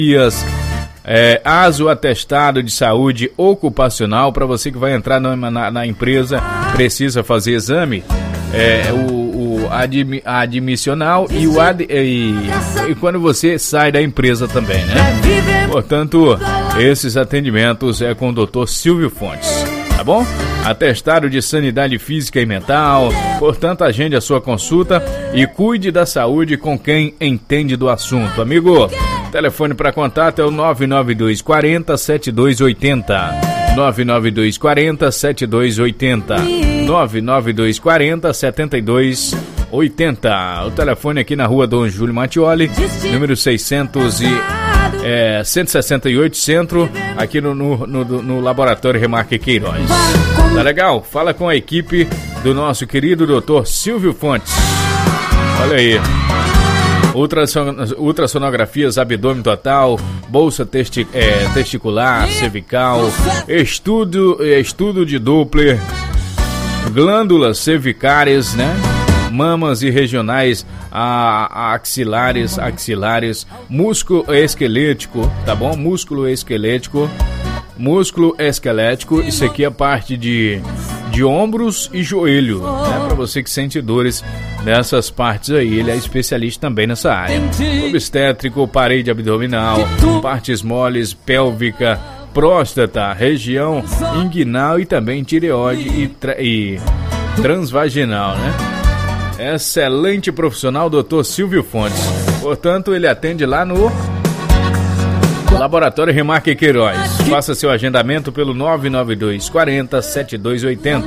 ASO, atestado de saúde ocupacional. Para você que vai entrar na empresa, precisa fazer exame, admissional e quando você sai da empresa também, né? Portanto, esses atendimentos é com o Dr. Silvio Fontes, tá bom? Atestado de sanidade física e mental. Portanto, agende a sua consulta e cuide da saúde com quem entende do assunto. Amigo, telefone para contato é o 99240-7280. 99240-7280. 99240-7280. O telefone aqui na rua Dom Júlio Mattioli, número 168 Centro, aqui no Laboratório Remarque Queiroz. Tá legal? Fala com a equipe do nosso querido Dr. Silvio Fontes. Olha aí. Ultrassonografias, abdômen total, bolsa testicular, cervical, estudo de Doppler, glândulas cervicárias, né? Mamas e regionais axilares, músculo esquelético, tá bom? Músculo esquelético, isso aqui é a parte de ombros e joelho, né? Para você que sente dores nessas partes aí, ele é especialista também nessa área. Obstétrico, parede abdominal, partes moles, pélvica, próstata, região inguinal e também tireoide e transvaginal, né? Excelente profissional, Dr. Silvio Fontes. Portanto, ele atende lá no Laboratório Remarque Queiroz. Faça seu agendamento pelo 99240-7280.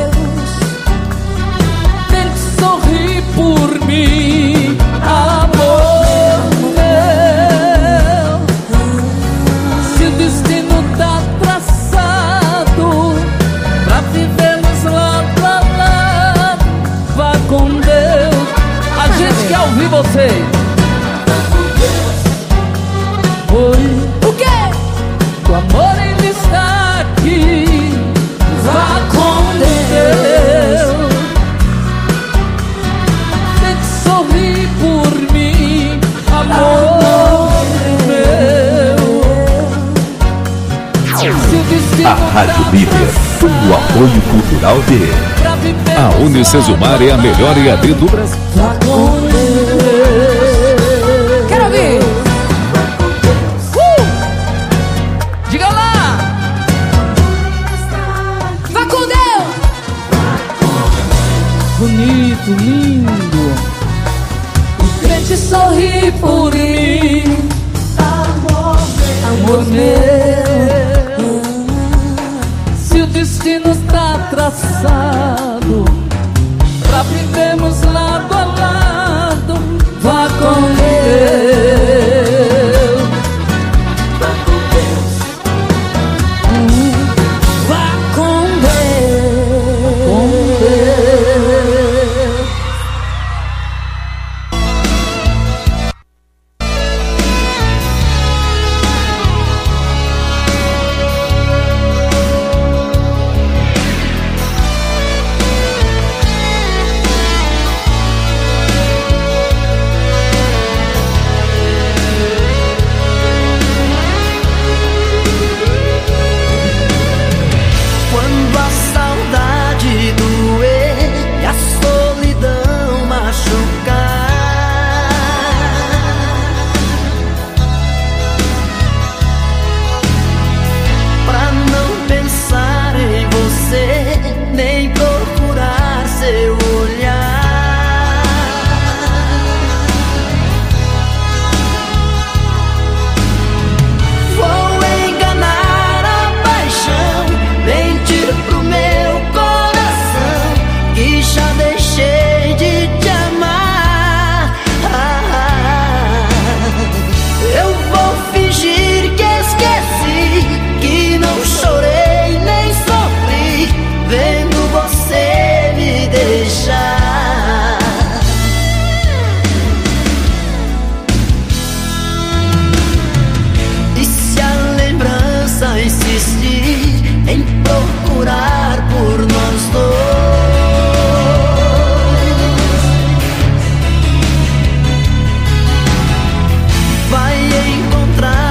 Tem que sorrir por mim, amor meu. Se o destino tá traçado pra vivermos lado a lado, vá com Deus. A gente quer ouvir vocês. Oi. O quê? O amor ainda está aqui. Vá com Deus. Tem que sorrir por mim, amor meu. A Rádio Líder, com o apoio cultural de a Unicesumar é a melhor EAD do Brasil. Vá com Deus. Quero ouvir. Diga lá. Vá com Deus. Bonito, lindo. O crente sorri por mim, amor meu. Se o destino está traçado pra vivermos lado a lado, vá com Deus. Vá com Deus. Vá com Deus. Com Deus. Quando a saudade doer e a solidão machucar, pra não pensar em você, nem procurar seu olhar, vou enganar a paixão, mentir pro meu coração que já deixei de te amar. Eu vou fingir que esqueci, que não chorei nem sofri, vendo você me deixar. E se a lembrança insistir em procurar por nós dois, vai encontrar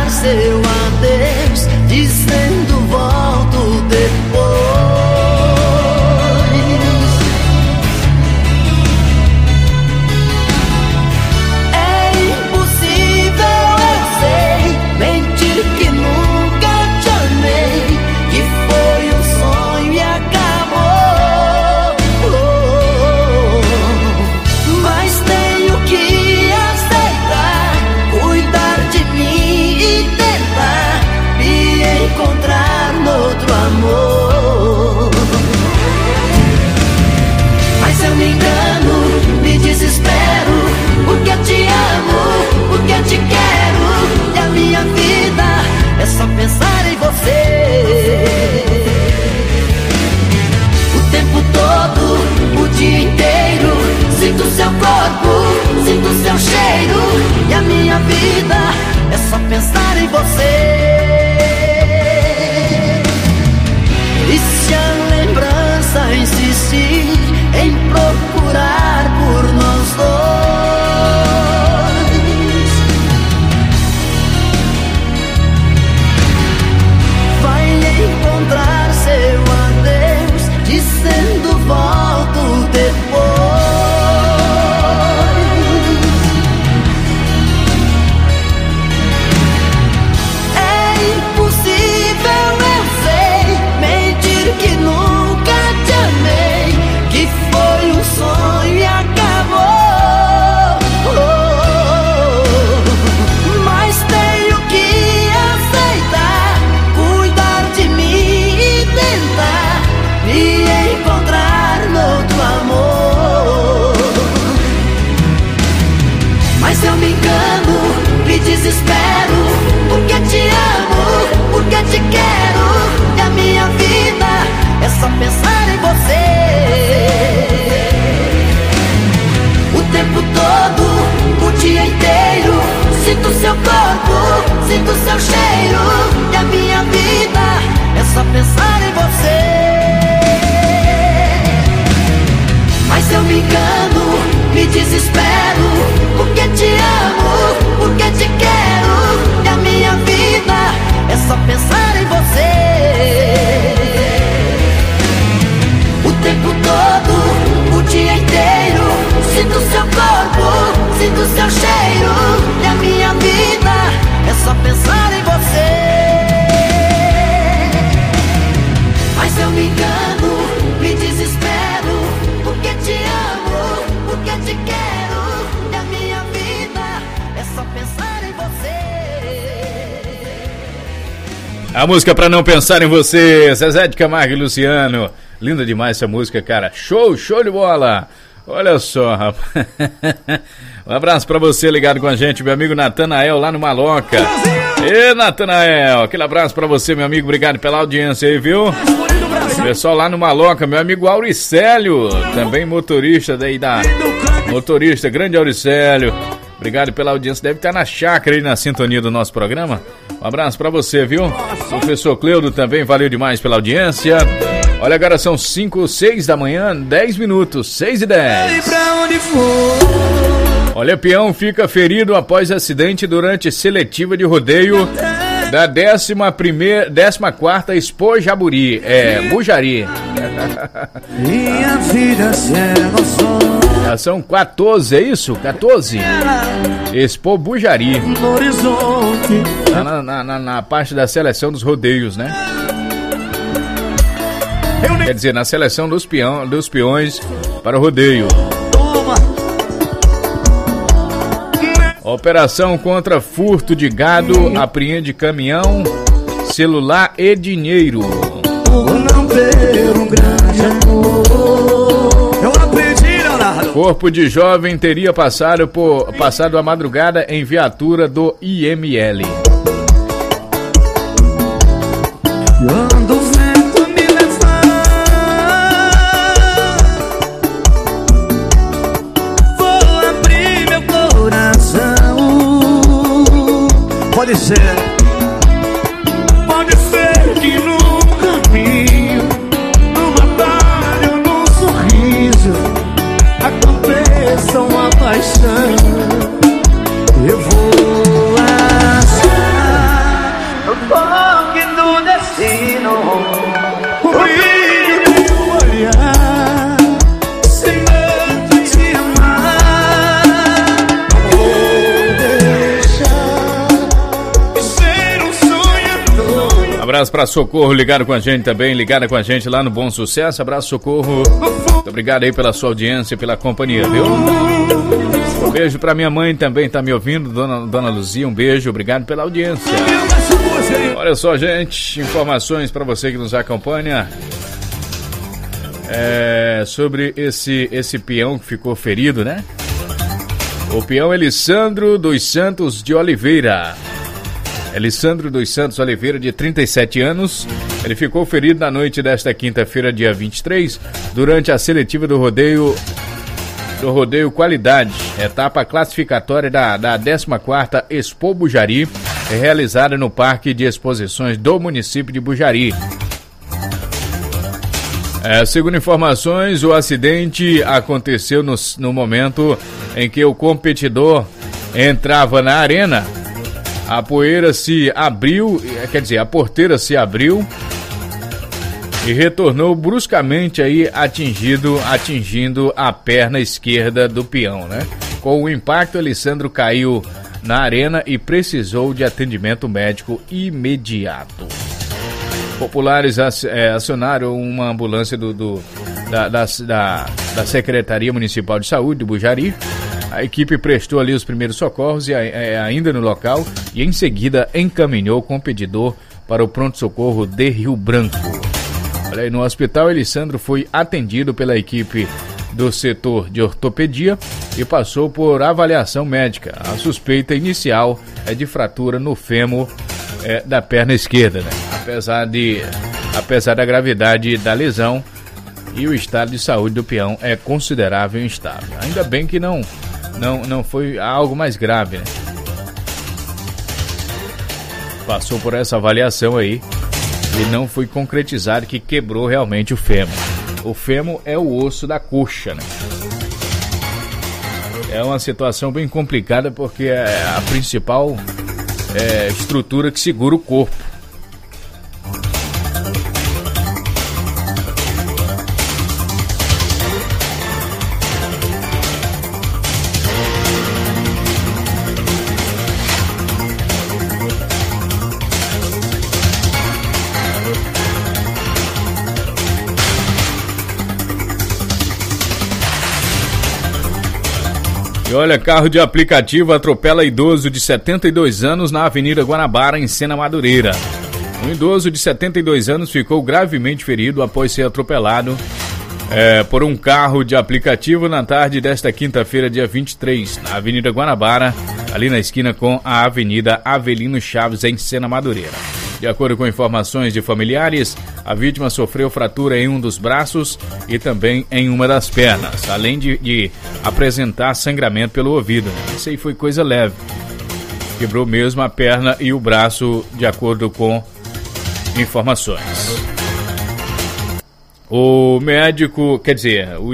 sinto seu cheiro e a minha vida é só pensar em você. Mas eu me engano, me desespero, porque te amo, porque te quero, e a minha vida é só pensar em você. O tempo todo, o dia inteiro, sinto seu corpo, sinto seu cheiro, e a minha vida é só pensar em você. Mas eu me engano, me desespero, porque te amo, porque te quero, e a minha vida é só pensar em você. A música pra não pensar em você, Zezé de Camargo e Luciano. Linda demais essa música, cara. Show de bola. Olha só, rapaz. Um abraço pra você ligado com a gente, meu amigo Natanael lá no Maloca. Ê, Natanael, aquele abraço pra você, meu amigo. Obrigado pela audiência aí, viu? Pessoal lá no Maloca, meu amigo Auricélio, também motorista daí da... Motorista, grande Auricélio. Obrigado pela audiência, deve estar na chácara aí na sintonia do nosso programa. Um abraço pra você, viu? Professor Cleudo também, valeu demais pela audiência. Olha, agora são 5, 6 da manhã, 10 minutos, 6h10. Olha, peão fica ferido após acidente durante seletiva de rodeio da 14ª Expo Jaburi, Bujari. Minha vida Já são 14, é isso? 14? Expo Bujari. no horizonte. Na parte da seleção dos rodeios, né? Quer dizer, na seleção dos peões para o rodeio. Operação contra furto de gado, apreende caminhão, celular e dinheiro. Por não ter um grande amor, eu aprendi, Leonardo. Corpo de jovem teria passado a madrugada em viatura do IML. Quando o vento me levar, vou abrir meu coração. Pode ser que no caminho, no batalha ou no sorriso, aconteça uma paixão. Eu vou achar o toque do destino, o brilho do teu olhar, sem medo de te amar. Vou deixar de ser um sonhador. Abraço pra Socorro, ligado com a gente também, ligada com a gente lá no Bom Sucesso. Abraço, Socorro. Muito obrigado aí pela sua audiência, pela companhia, viu? Um beijo pra minha mãe também, tá me ouvindo, Dona Luzia, um beijo, obrigado pela audiência. Olha só, gente, informações pra você que nos acompanha sobre esse peão que ficou ferido, né? O peão Elisandro dos Santos de Oliveira. Elisandro dos Santos Oliveira, de 37 anos, ele ficou ferido na noite desta quinta-feira, dia 23, durante a seletiva do rodeio Qualidade, etapa classificatória da 14ª Expo Bujari, realizada no Parque de Exposições do município de Bujari. Segundo informações, o acidente aconteceu no momento em que o competidor entrava na arena. A porteira se abriu e retornou bruscamente aí atingindo a perna esquerda do peão, né? Com o impacto, Alessandro caiu na arena e precisou de atendimento médico imediato. Populares acionaram uma ambulância da Secretaria Municipal de Saúde de Bujari. A equipe prestou ali os primeiros socorros ainda no local e em seguida encaminhou o competidor para o pronto-socorro de Rio Branco. Olha aí, no hospital, Alessandro foi atendido pela equipe do setor de ortopedia e passou por avaliação médica. A suspeita inicial é de fratura no fêmur da perna esquerda, né? Apesar da gravidade da lesão, e o estado de saúde do peão é considerável e instável. Ainda bem que não foi algo mais grave, né? passou por essa avaliação aí e não foi concretizado que quebrou realmente o fêmur. O fêmur é o osso da coxa, né? É uma situação bem complicada porque é a principal estrutura que segura o corpo. E olha, carro de aplicativo atropela idoso de 72 anos na Avenida Guanabara, em Sena Madureira. Um idoso de 72 anos ficou gravemente ferido após ser atropelado por um carro de aplicativo na tarde desta quinta-feira, dia 23, na Avenida Guanabara, ali na esquina com a Avenida Avelino Chaves, em Sena Madureira. De acordo com informações de familiares, a vítima sofreu fratura em um dos braços e também em uma das pernas, além de apresentar sangramento pelo ouvido. Isso aí foi coisa leve. Quebrou mesmo a perna e o braço, de acordo com informações. O médico, o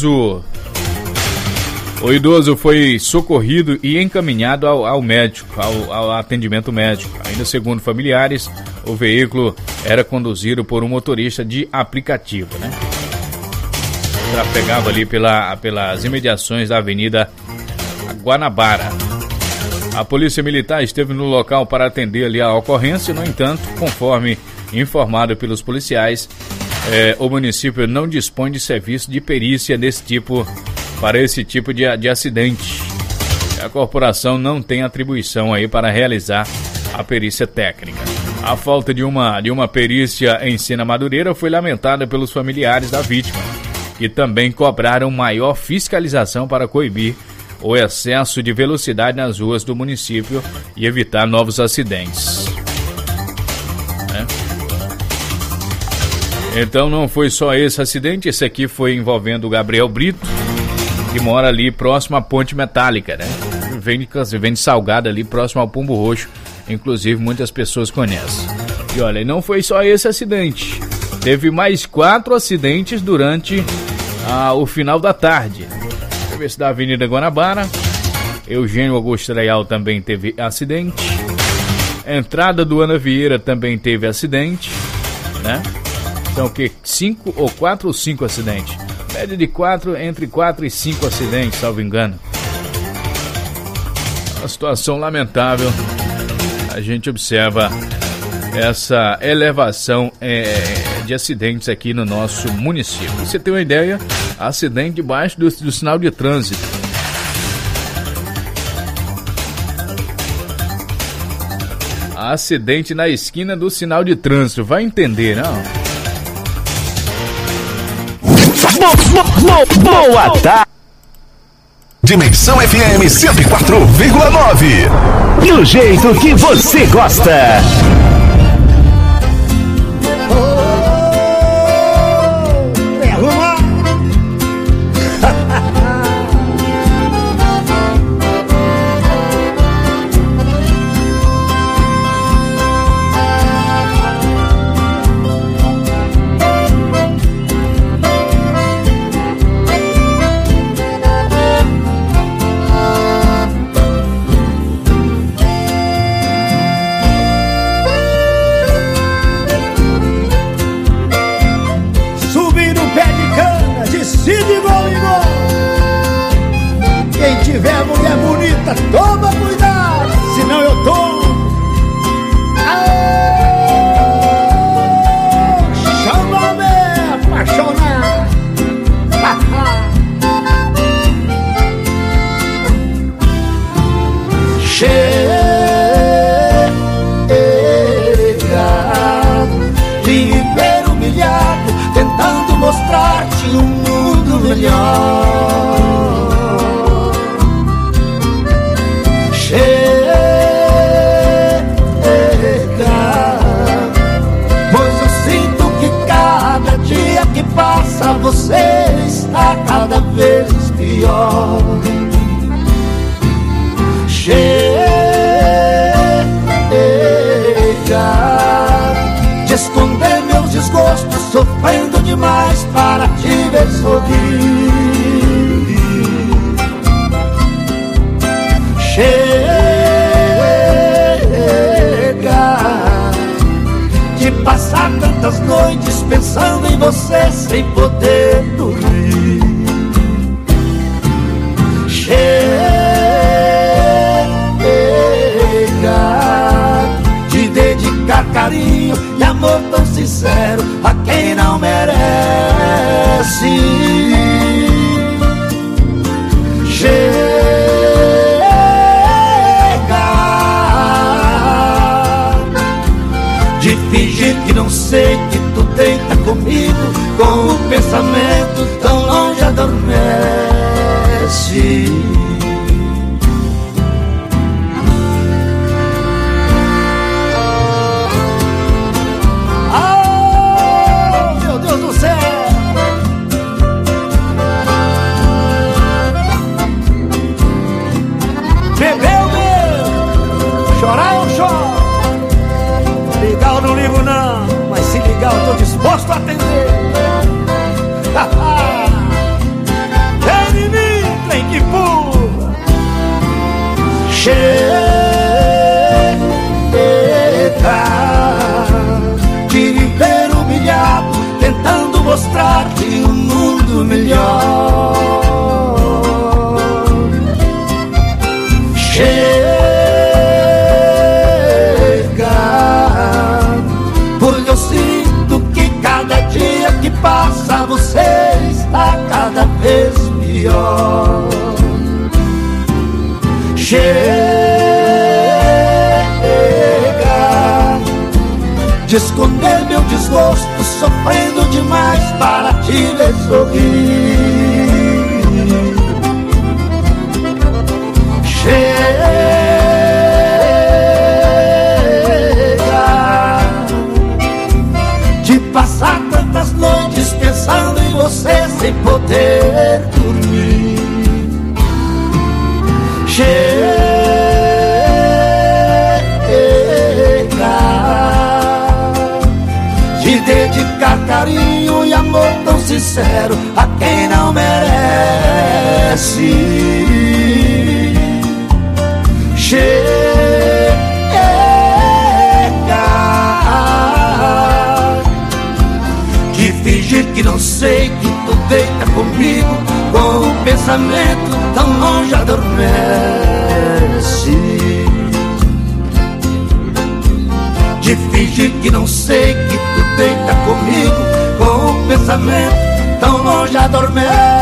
idoso foi socorrido e encaminhado ao médico, ao atendimento médico. Ainda segundo familiares, o veículo era conduzido por um motorista de aplicativo, né? Trafegava ali pelas imediações da Avenida Guanabara. A Polícia Militar esteve no local para atender ali a ocorrência. No entanto, conforme informado pelos policiais, o município não dispõe de serviço de perícia para esse tipo de acidente. A corporação não tem atribuição aí para realizar a perícia técnica. A falta de uma perícia em Sena Madureira foi lamentada pelos familiares da vítima, que também cobraram maior fiscalização para coibir o excesso de velocidade nas ruas do município e evitar novos acidentes. Então não foi só esse acidente, esse aqui foi envolvendo o Gabriel Brito, que mora ali próximo à Ponte Metálica, né? Vende salgado ali próximo ao Pombo Roxo, inclusive muitas pessoas conhecem. E olha, não foi só esse acidente, teve mais 4 acidentes durante o final da tarde. Esse da Avenida Guanabara, Eugênio Augusto Leal também teve acidente, entrada do Ana Vieira também teve acidente, né? Então o que? 4 ou 5 acidentes? Média de entre 4 e 5 acidentes, salvo engano. Uma situação lamentável. A gente observa essa elevação de acidentes aqui no nosso município. Você tem uma ideia? Acidente debaixo do sinal de trânsito. Acidente na esquina do sinal de trânsito. Vai entender, não? Boa tarde. Dimensão FM 104,9. Do jeito que você gosta. Toma cuidado, senão eu tô chama-me apaixonar. Chega, viver humilhado, tentando mostrar-te um mundo melhor. Passa, você está cada vez pior. Chega, sofrendo demais para te ver sorrir. Chega de passar tantas noites pensando em você sem poder dormir. Chega de dedicar carinho e amor tão sincero a quem não merece. Chega de fingir que não sei que tu deita comigo, com o pensamento tão longe adormece. Oh, meu Deus do céu! Bebeu meu, chorar eu choro. Ligar eu não ligo não, mas se ligar eu tô disposto a atender. Vem em mim, trem que pula. Chega de viver humilhado, tentando mostrar-te um mundo melhor. Porque eu sinto que cada dia que passa você está cada vez pior. Chega de esconder meu desgosto, sofrendo demais para te ver sorrir. Chega de passar tantas noites pensando em você sem poder dormir. Chega de dedicar carinho e amor tão sincero a quem não merece. Chega de fingir que não sei que tu deita comigo, com o pensamento tão longe adormece. De fingir que não sei que tu deita comigo, com o pensamento tão longe adormece.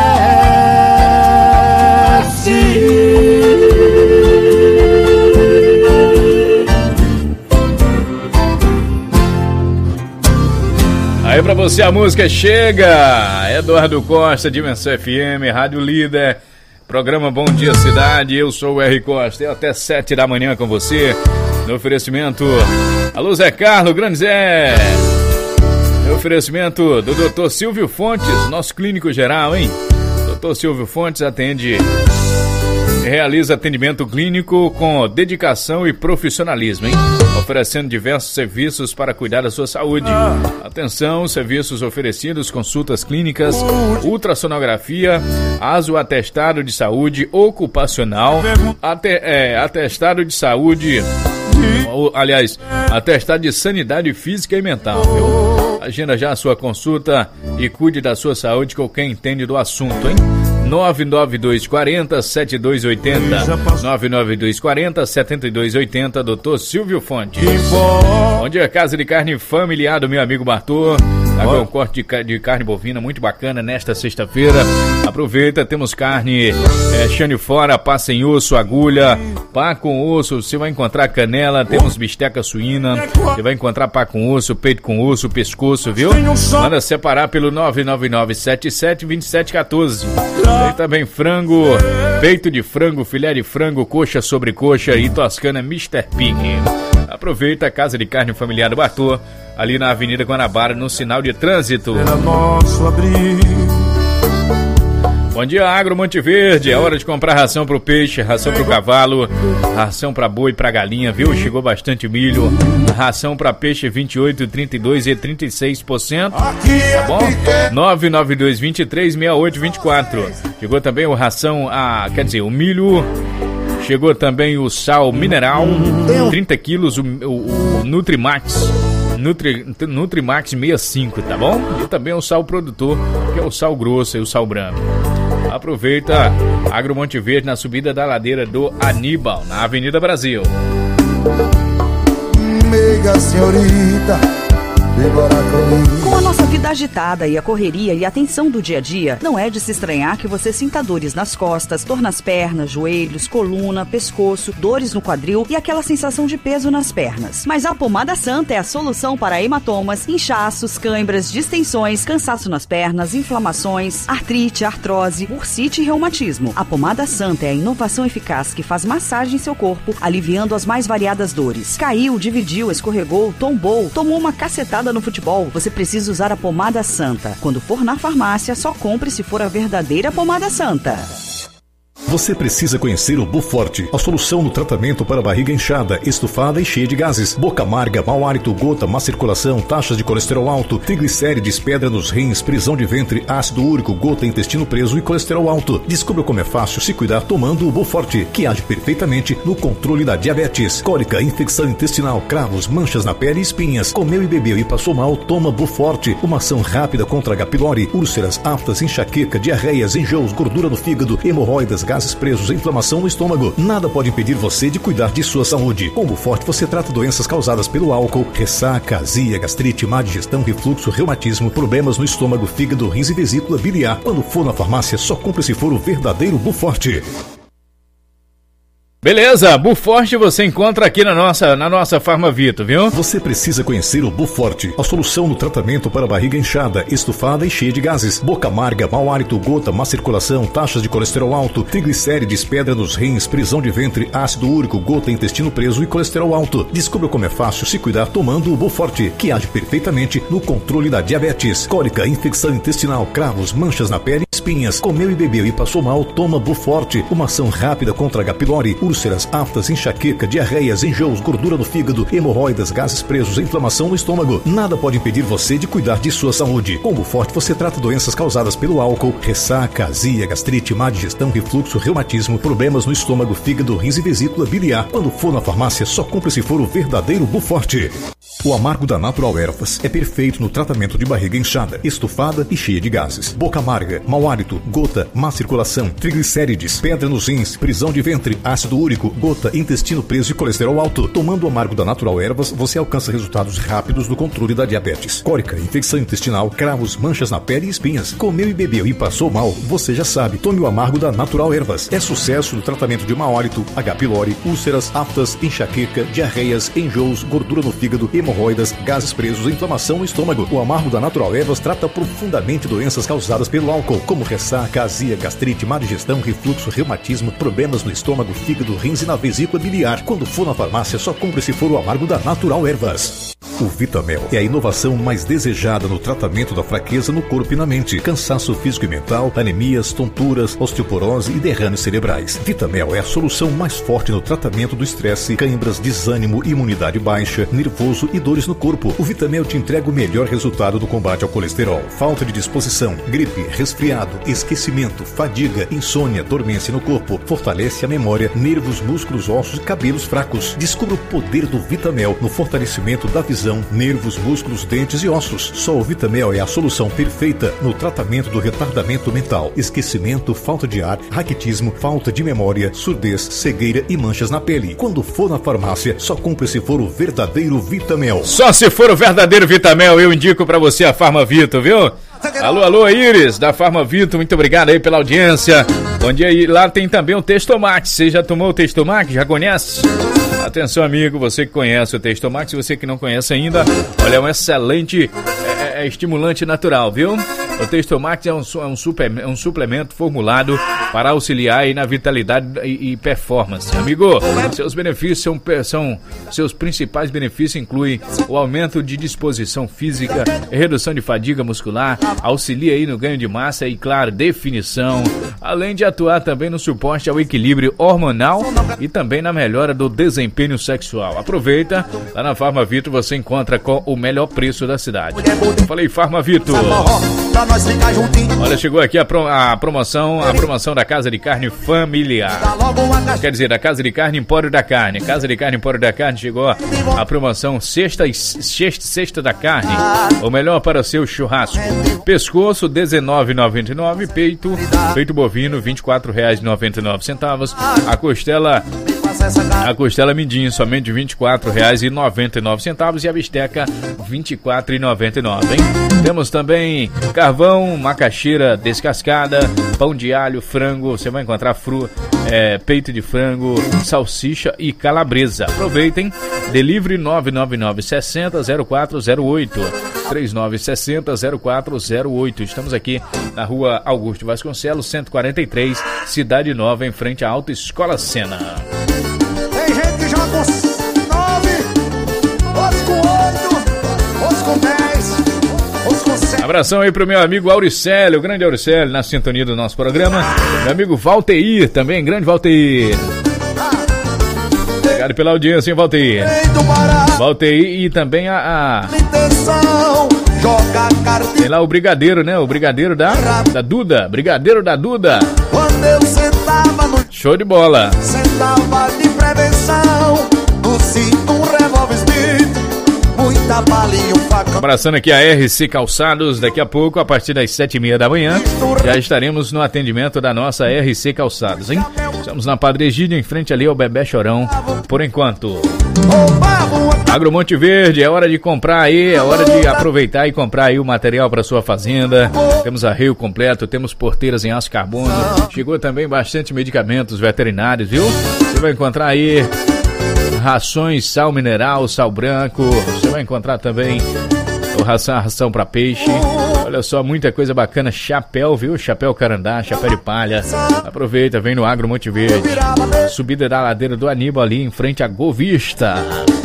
Aí pra você a música Chega, Eduardo Costa, Dimensão FM, Rádio Líder, programa Bom Dia Cidade, eu sou o R. Costa, eu até 7 da manhã com você, no oferecimento, alô Zé Carlos, grande Zé, no oferecimento do Dr. Silvio Fontes, nosso clínico geral, hein? Dr. Silvio Fontes realiza atendimento clínico com dedicação e profissionalismo, hein? Oferecendo diversos serviços para cuidar da sua saúde. Atenção, serviços oferecidos, consultas clínicas, ultrassonografia, ASO, atestado de saúde ocupacional, atestado de saúde, aliás, atestado de sanidade física e mental, viu? Agenda já a sua consulta e cuide da sua saúde com quem entende do assunto, hein? 99240-7280 99240-7280 Dr. Silvio Fontes. Onde é Casa de Carne Familiar do meu amigo Bartô. Agora um corte de carne bovina muito bacana nesta sexta-feira. Aproveita, temos carne chane fora, pá sem osso, agulha, pá com osso, você vai encontrar canela, temos bisteca suína, você vai encontrar pá com osso, peito com osso, pescoço, viu? Manda separar pelo 999772714. Tem também frango, peito de frango, filé de frango, coxa sobre coxa e toscana Mr. Pig. Aproveita a Casa de Carne Familiar do Bartô, ali na Avenida Guanabara, no sinal de trânsito. Era nosso abrigo, Bom dia, Agro Monte Verde. É hora de comprar ração pro peixe, ração pro cavalo, ração pra boi e pra galinha, viu? Chegou bastante milho. Ração pra peixe 28, 32 e 36%. Tá bom? 992236824. Chegou também o ração, o milho. Chegou também o sal mineral, 30 quilos, o Nutrimax. Nutrimax 65, tá bom? E também o sal produtor, que é o sal grosso e o sal branco. Aproveita Agro Monte Verde na subida da ladeira do Aníbal, na Avenida Brasil. Mega senhorita, com a nossa vida agitada e a correria e a tensão do dia a dia, não é de se estranhar que você sinta dores nas costas, dor nas pernas, joelhos, coluna, pescoço, dores no quadril e aquela sensação de peso nas pernas. Mas a Pomada Santa é a solução para hematomas, inchaços, cãibras, distensões, cansaço nas pernas, inflamações, artrite, artrose, bursite e reumatismo. A Pomada Santa é a inovação eficaz que faz massagem em seu corpo, aliviando as mais variadas dores. Caiu, dividiu, escorregou, tombou, tomou uma cacetada no futebol, você precisa usar a Pomada Santa. Quando for na farmácia, só compre se for a verdadeira Pomada Santa. Você precisa conhecer o Buforte, a solução no tratamento para barriga inchada, estufada e cheia de gases, boca amarga, mau hálito, gota, má circulação, taxas de colesterol alto, triglicérides, pedra nos rins, prisão de ventre, ácido úrico, gota, intestino preso e colesterol alto. Descubra como é fácil se cuidar tomando o Buforte, que age perfeitamente no controle da diabetes, cólica, infecção intestinal, cravos, manchas na pele e espinhas. Comeu e bebeu e passou mal, toma Buforte. Uma ação rápida contra H. pylori, úlceras, aftas, enxaqueca, diarreias, enjoos, gordura no fígado, hemorroidas, gases presos, inflamação no estômago. Nada pode impedir você de cuidar de sua saúde. Com o Buforte você trata doenças causadas pelo álcool, ressaca, azia, gastrite, má digestão, refluxo, reumatismo, problemas no estômago, fígado, rins e vesícula biliar. Quando for na farmácia, só compre se for o verdadeiro Buforte. Beleza, Buforte você encontra aqui na nossa Farmavito, viu? Você precisa conhecer o Buforte, a solução no tratamento para barriga inchada, estufada e cheia de gases, boca amarga, mau hálito, gota, má circulação, taxas de colesterol alto, triglicérides, pedra nos rins, prisão de ventre, ácido úrico, gota, intestino preso e colesterol alto. Descubra como é fácil se cuidar tomando o Buforte, que age perfeitamente no controle da diabetes, cólica, infecção intestinal, cravos, manchas na pele e espinhas. Comeu e bebeu e passou mal, toma Buforte. Uma ação rápida contra H. pylori, úlceras, aftas, enxaqueca, diarreias, enjoos, gordura no fígado, hemorroidas, gases presos, inflamação no estômago. Nada pode impedir você de cuidar de sua saúde. Com o Buforte você trata doenças causadas pelo álcool, ressaca, azia, gastrite, má digestão, refluxo, reumatismo, problemas no estômago, fígado, rins e vesícula biliar. Quando for na farmácia, só compre se for o verdadeiro Buforte. O amargo da Natural Ervas é perfeito no tratamento de barriga inchada, estufada e cheia de gases, boca amarga, mau hálito, gota, má circulação, triglicérides, pedra nos rins, prisão de ventre, ácido úrico, gota, intestino preso e colesterol alto. Tomando o amargo da Natural Ervas, você alcança resultados rápidos no controle da diabetes, cólica, infecção intestinal, cravos, manchas na pele e espinhas. Comeu e bebeu e passou mal? Você já sabe. Tome o amargo da Natural Ervas. É sucesso no tratamento de mau hálito, H. pylori, úlceras, aftas, enxaqueca, diarreias, enjoos, gordura no fígado, hemorroidas, gases presos, inflamação no estômago. O amargo da Natural Ervas trata profundamente doenças causadas pelo álcool, como ressaca, azia, gastrite, má digestão, refluxo, reumatismo, problemas no estômago, fígado, rins e na vesícula biliar. Quando for na farmácia, só compre se for o amargo da Natural Ervas. O Vitamel é a inovação mais desejada no tratamento da fraqueza no corpo e na mente, cansaço físico e mental, anemias, tonturas, osteoporose e derrames cerebrais. Vitamel é a solução mais forte no tratamento do estresse, cãibras, desânimo, imunidade baixa, nervoso e dores no corpo. O Vitamel te entrega o melhor resultado no combate ao colesterol, falta de disposição, gripe, resfriado, esquecimento, fadiga, insônia, dormência no corpo, fortalece a memória, nervos, músculos, ossos e cabelos fracos. Descubra o poder do Vitamel no fortalecimento da visão, nervos, músculos, dentes e ossos. Só o Vitamel é a solução perfeita no tratamento do retardamento mental, esquecimento, falta de ar, raquitismo, falta de memória, surdez, cegueira e manchas na pele. Quando for na farmácia, só compre se for o verdadeiro Vitamel. Só se for o verdadeiro Vitamel, eu indico pra você a Farmavito, viu? Alô, Iris, da Farmavito, muito obrigado aí pela audiência. Bom dia, e lá tem também o Testomax. Você já tomou o Testomax? Já conhece? Atenção, amigo, você que conhece o Testomax, você que não conhece ainda, olha, é um excelente estimulante natural, viu? O Textomax é um suplemento formulado para auxiliar aí na vitalidade e performance. Amigo, seus benefícios seus principais benefícios incluem o aumento de disposição física, redução de fadiga muscular, auxilia aí no ganho de massa e, claro, definição, além de atuar também no suporte ao equilíbrio hormonal e também na melhora do desempenho sexual. Aproveita, lá na Farmavito você encontra com o melhor preço da cidade. Eu falei Farmavito. Olha, chegou aqui a promoção da Casa de Carne Familiar. Quer dizer, da Casa de Carne Empório da Carne. Casa de Carne Empório da Carne chegou a promoção Sexta da Carne. O melhor para o seu churrasco. Pescoço R$19,99. Peito bovino R$24,99. A costela mindinha somente R$24,99 e a bisteca R$24,99, hein? Temos também carvão, macaxeira descascada, pão de alho, frango, você vai encontrar peito de frango, salsicha e calabresa. Aproveitem, delivery 999-60-0408, 3960-0408. Estamos aqui na rua Augusto Vasconcelos, 143, Cidade Nova, em frente à Autoescola Sena. Tem gente que joga com 9, outros com 8, outros com 10, outros com 7. Abração aí pro meu amigo Auricélio, o grande Auricélio, na sintonia do nosso programa. Meu amigo Valteir, também, grande Valteir. Obrigado pela audiência, hein, Valteir. Valteir e também tem lá o Brigadeiro, né? O Brigadeiro da Duda. Brigadeiro da Duda. Quando eu sentava no show de bola. Sentava de prevenção, no cinto um revólver Smith, muita balinha, um facão. Abraçando aqui a RC Calçados, daqui a pouco, a partir das 7h30 da manhã, já estaremos no atendimento da nossa RC Calçados, hein? Estamos na Padre Egídio, em frente ali ao Bebé Chorão, por enquanto. Agromonte Verde, é hora de comprar aí, é hora de aproveitar e comprar aí o material para sua fazenda. Temos arreio completo, temos porteiras em aço carbono. Chegou também bastante medicamentos veterinários, viu? Você vai encontrar aí rações, sal mineral, sal branco. Você vai encontrar também ração para peixe. Olha só, muita coisa bacana. Chapéu, viu? Chapéu carandá, chapéu de palha. Aproveita, vem no Agromonte Verde. Subida da ladeira do Aníbal ali em frente à Govista.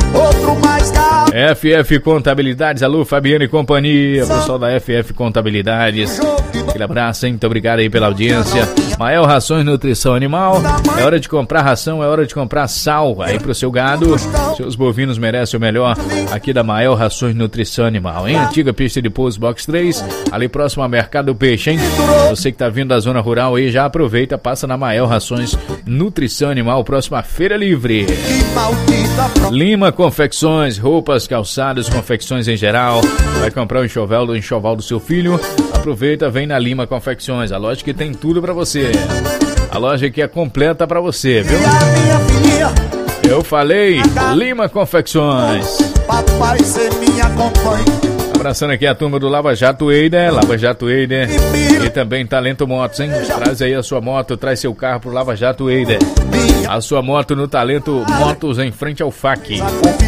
FF Contabilidades, alô Fabiano e companhia, pessoal da FF Contabilidades, aquele abraço, hein? Muito obrigado aí pela audiência. Mael Rações Nutrição Animal, é hora de comprar ração, é hora de comprar sal aí pro seu gado, seus bovinos merecem o melhor aqui da Mael Rações Nutrição Animal, hein? Antiga pista de pouso Box 3, ali próximo ao Mercado do Peixe, hein? Você que tá vindo da zona rural aí, já aproveita, passa na Mael Rações Nutrição Animal, próxima Feira Livre. Lima Confecções, roupas, calçados, confecções em geral. Vai comprar o enxoval do seu filho? Aproveita, vem na Lima Confecções, a loja que tem tudo pra você. A loja que é completa pra você, viu? Eu falei, Lima Confecções. Papai, cê me acompanha. Abraçando aqui a turma do Lava Jato Eider, e também Talento Motos, hein? Traz aí a sua moto, traz seu carro pro Lava Jato Eider. A sua moto no Talento Motos em frente ao FAC.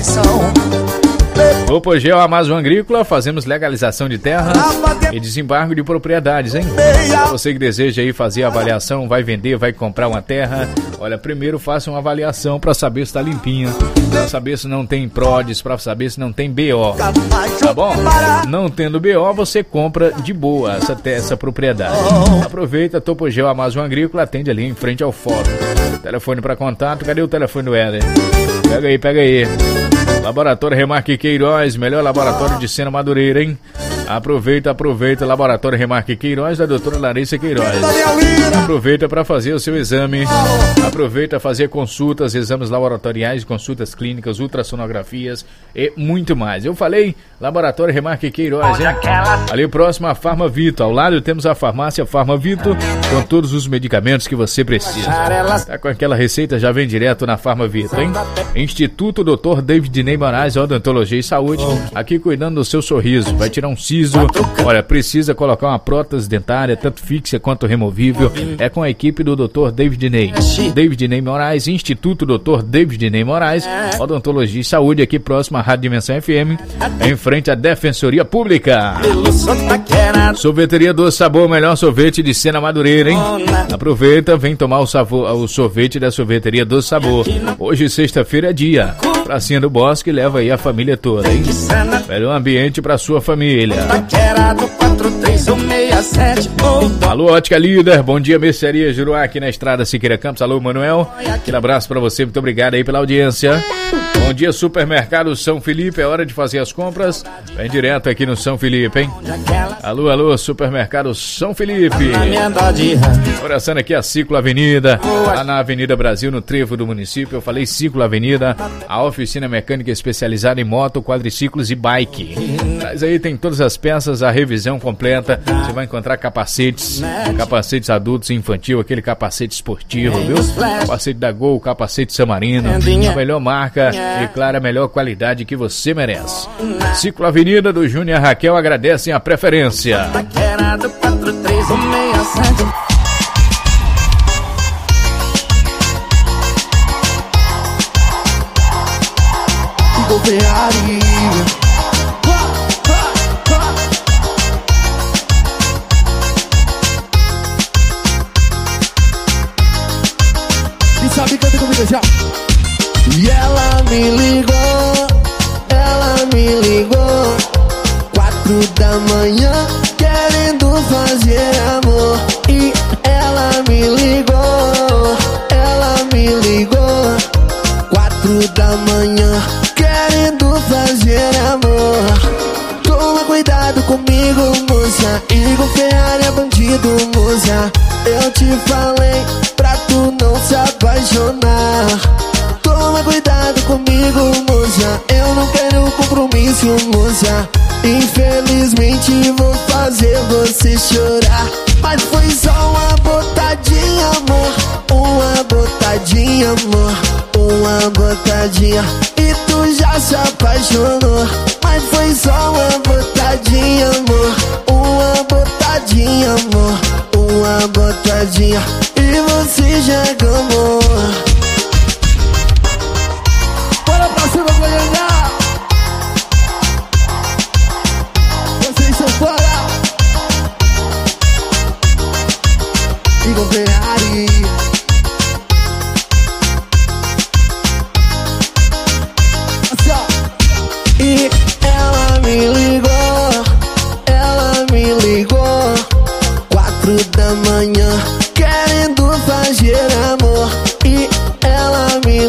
Opogel Amazon Agrícola, fazemos legalização de terras e desembargo de propriedades, hein? Pra você que deseja aí fazer a avaliação, vai vender, vai comprar uma terra, olha, primeiro faça uma avaliação para saber se tá limpinha, para saber se não tem PRODES, para saber se não tem BO, tá bom? Não tendo BO, você compra de boa essa propriedade. Aproveita, Topogel Amazon Agrícola, atende ali em frente ao fórum. Telefone para contato, cadê o telefone do Éder? Pega aí. Laboratório Remarque Queiroz, melhor laboratório de Sena Madureira, hein? Aproveita, Laboratório Remarque Queiroz, da doutora Larissa Queiroz. Aproveita para fazer o seu exame. Aproveita fazer consultas, exames laboratoriais, consultas clínicas, ultrassonografias e muito mais. Eu falei, Laboratório Remarque Queiroz, hein? Ali próximo à Farmavito. Ao lado temos a farmácia Farmavito, com todos os medicamentos que você precisa. Tá com aquela receita, já vem direto na Farmavito, hein? Instituto Dr. David Ney Moraes, Odontologia e Saúde, aqui cuidando do seu sorriso. Vai tirar um cílio, Sorriso. Olha, precisa colocar uma prótese dentária, tanto fixa quanto removível. É com a equipe do Dr. David Ney. David Ney Moraes, Instituto Dr. David Ney Moraes, Odontologia e Saúde, aqui próximo à Rádio Dimensão FM, em frente à Defensoria Pública. Sorveteria do Sabor, melhor sorvete de Sena Madureira, hein? Aproveita, vem tomar o sorvete da Sorveteria do Sabor. Hoje, sexta-feira, é dia. Pracinha do Bosque, leva aí a família toda, hein? Melhor ambiente pra sua família. Alô, Ótica Líder, bom dia, Mercearia Juruá, aqui na estrada Siqueira Campos. Alô, Manuel, aquele abraço pra você, muito obrigado aí pela audiência. Bom dia, Supermercado São Felipe, é hora de fazer as compras. Vem direto aqui no São Felipe, hein? Alô, alô, Supermercado São Felipe. Abraçando aqui a Ciclo Avenida, lá na Avenida Brasil, no trevo do município. Eu falei Ciclo Avenida, a oficina mecânica especializada em moto, quadriciclos e bike. Mas aí tem todas as peças, a revisão completa. Você vai encontrar capacetes adultos e infantil, aquele capacete esportivo, viu? Capacete da Gol, capacete Samarino, a melhor marca e, claro, a melhor qualidade que você merece. Ciclo Avenida do Júnior e Raquel agradecem a preferência. E sabe, canta comigo já. E ela me ligou 4 da manhã, querendo fazer amor. E ela me ligou 4 da manhã, querendo fazer amor. Toma cuidado comigo, moça, Igor Ferrari é bandido, moça. Eu te falei pra tu não se apaixonar. Toma cuidado comigo, moça, eu não quero compromisso, moça. Infelizmente vou fazer você chorar. Mas foi só uma botadinha, amor. Uma botadinha, amor. Uma botadinha e tu já se apaixonou. Mas foi só uma botadinha, amor. Uma botadinha, amor. Uma botadinha e você já gamou. Bora pra cima, Goiânia! Vocês são fora! Igor Ferrari. E ela me ligou 4 da manhã, querendo fazer amor. E ela me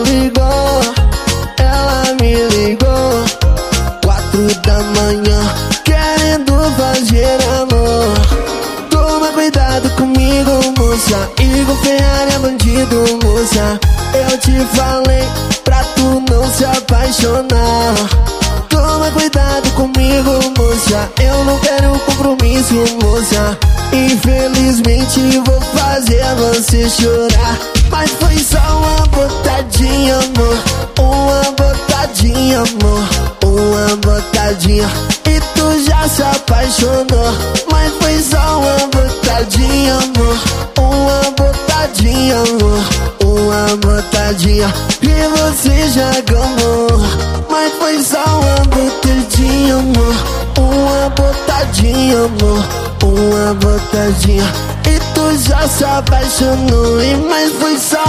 ligou 4 da manhã, querendo fazer amor. Toma cuidado comigo, moça, Igor Ferrari é bandido, moça. Eu te falei pra tu não se apaixonar. Toma cuidado comigo, moça, eu não quero compromisso, moça. Infelizmente vou fazer você chorar. Mas foi só uma botadinha, amor. Uma botadinha, amor. Uma botadinha e tu já se apaixonou. Mas foi só uma botadinha, amor. Uma botadinha, amor. Uma botadinha e você já gamou. Mas foi só uma botadinha, amor. Uma botadinha, amor. Uma botadinha e tu já se apaixonou. E mas foi só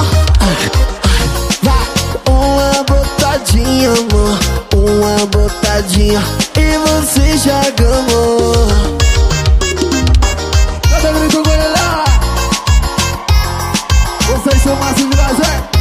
uma botadinha, amor. Uma botadinha e você já gamou. Cadê grito, Goiânia? Vocês são massa demais, é?